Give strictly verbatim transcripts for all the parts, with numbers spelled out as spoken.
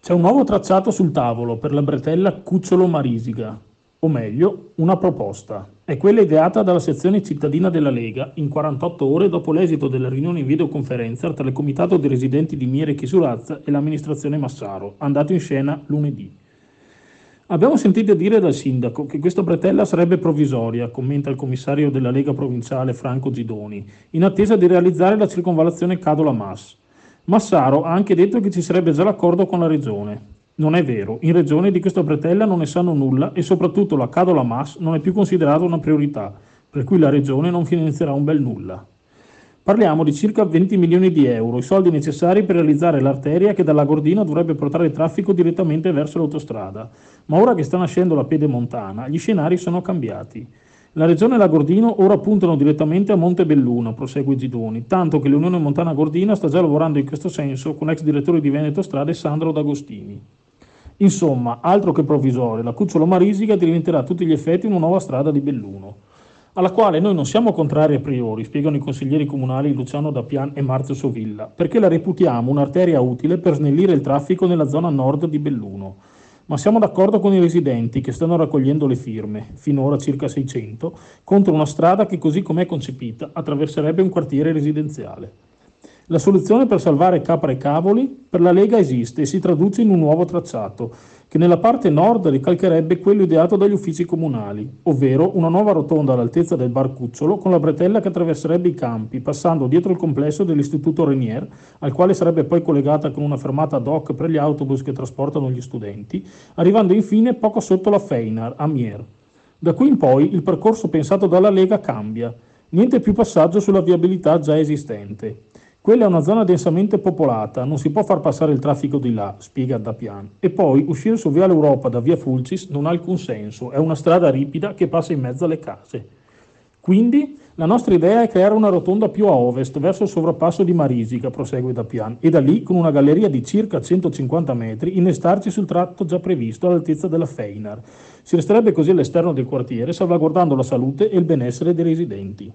C'è un nuovo tracciato sul tavolo per la bretella Cucciolo-Marisica, o meglio, una proposta. È quella ideata dalla sezione cittadina della Lega in quarantotto ore dopo l'esito della riunione in videoconferenza tra il comitato dei residenti di Miere Chisurazza e l'amministrazione Massaro, andato in scena lunedì. Abbiamo sentito dire dal sindaco che questa bretella sarebbe provvisoria, commenta il commissario della Lega provinciale Franco Gidoni, in attesa di realizzare la circonvallazione Cadola-Mas. Massaro ha anche detto che ci sarebbe già l'accordo con la regione. Non è vero, in regione di questa bretella non ne sanno nulla e soprattutto la Cadola-Mas non è più considerata una priorità, per cui la regione non finanzierà un bel nulla. Parliamo di circa venti milioni di euro, i soldi necessari per realizzare l'arteria che dalla Gordina dovrebbe portare il traffico direttamente verso l'autostrada. Ma ora che sta nascendo la pedemontana, gli scenari sono cambiati. La Regione e la Gordino ora puntano direttamente a Montebelluna, prosegue Gidoni, tanto che l'Unione Montana Gordina sta già lavorando in questo senso con l'ex direttore di Veneto Strade Sandro D'Agostini. Insomma, altro che provvisorio, la Cucciolo-Marisica diventerà a tutti gli effetti una nuova strada di Belluno, alla quale noi non siamo contrari a priori, spiegano i consiglieri comunali Luciano Dappian e Marzio Sovilla, perché la reputiamo un'arteria utile per snellire il traffico nella zona nord di Belluno. Ma siamo d'accordo con i residenti che stanno raccogliendo le firme, finora circa seicento, contro una strada che così com'è concepita attraverserebbe un quartiere residenziale. La soluzione per salvare capra e cavoli per la Lega esiste e si traduce in un nuovo tracciato, che nella parte nord ricalcherebbe quello ideato dagli uffici comunali, ovvero una nuova rotonda all'altezza del Bar Cucciolo con la bretella che attraverserebbe i campi, passando dietro il complesso dell'Istituto Renier, al quale sarebbe poi collegata con una fermata ad hoc per gli autobus che trasportano gli studenti, arrivando infine poco sotto la Feinar, a Mier. Da qui in poi il percorso pensato dalla Lega cambia, niente più passaggio sulla viabilità già esistente. Quella è una zona densamente popolata, non si può far passare il traffico di là, spiega Dappian. E poi uscire su Viale Europa da Via Fulcis non ha alcun senso, è una strada ripida che passa in mezzo alle case. Quindi la nostra idea è creare una rotonda più a ovest, verso il sovrappasso di Marisica, prosegue Dappian, e da lì, con una galleria di circa centocinquanta metri, innestarci sul tratto già previsto all'altezza della Feinar. Si resterebbe così all'esterno del quartiere, salvaguardando la salute e il benessere dei residenti.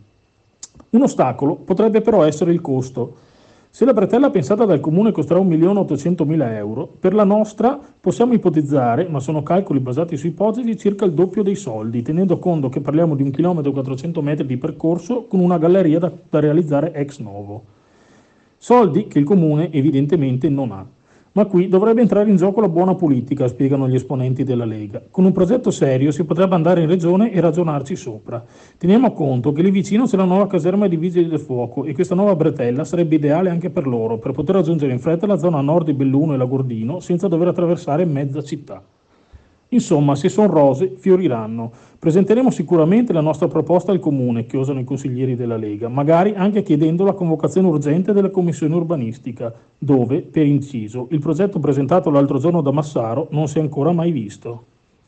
Un ostacolo potrebbe però essere il costo. Se la bretella pensata dal comune costerà un milione ottocentomila euro, per la nostra possiamo ipotizzare, ma sono calcoli basati su ipotesi, circa il doppio dei soldi, tenendo conto che parliamo di un chilometro e quattrocento metri di percorso con una galleria da, da realizzare ex novo. Soldi che il comune evidentemente non ha. Ma qui dovrebbe entrare in gioco la buona politica, spiegano gli esponenti della Lega. Con un progetto serio si potrebbe andare in regione e ragionarci sopra. Teniamo conto che lì vicino c'è la nuova caserma di Vigili del Fuoco e questa nuova bretella sarebbe ideale anche per loro, per poter raggiungere in fretta la zona nord di Belluno e la Gordino senza dover attraversare mezza città. Insomma, se sono rose, fioriranno. Presenteremo sicuramente la nostra proposta al Comune, che osano i consiglieri della Lega, magari anche chiedendo la convocazione urgente della Commissione urbanistica, dove, per inciso, il progetto presentato l'altro giorno da Massaro non si è ancora mai visto.